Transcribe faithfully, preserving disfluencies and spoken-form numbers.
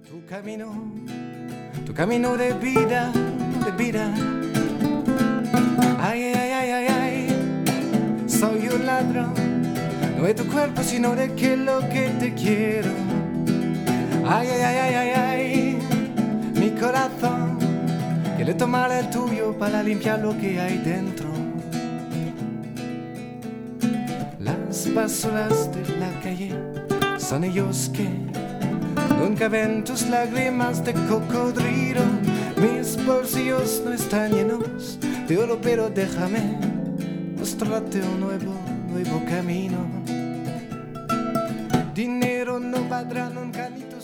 Tu camino, tu camino de vida, de vida. Ay, ay, ay, ay, ay, soy un ladrón, no de tu cuerpo, sino de que es lo que te quiero. Ay, ay, ay, ay, ay, ay, mi corazón, que le tomará el tuyo para limpiar lo que hay dentro. Las basuras de la calle son ellos que nunca ven tus lágrimas de cocodrilo. Mis bolsillos no están llenos de oro, pero déjame mostrarte un nuevo, nuevo camino. Dinero no valdrá nunca ni tu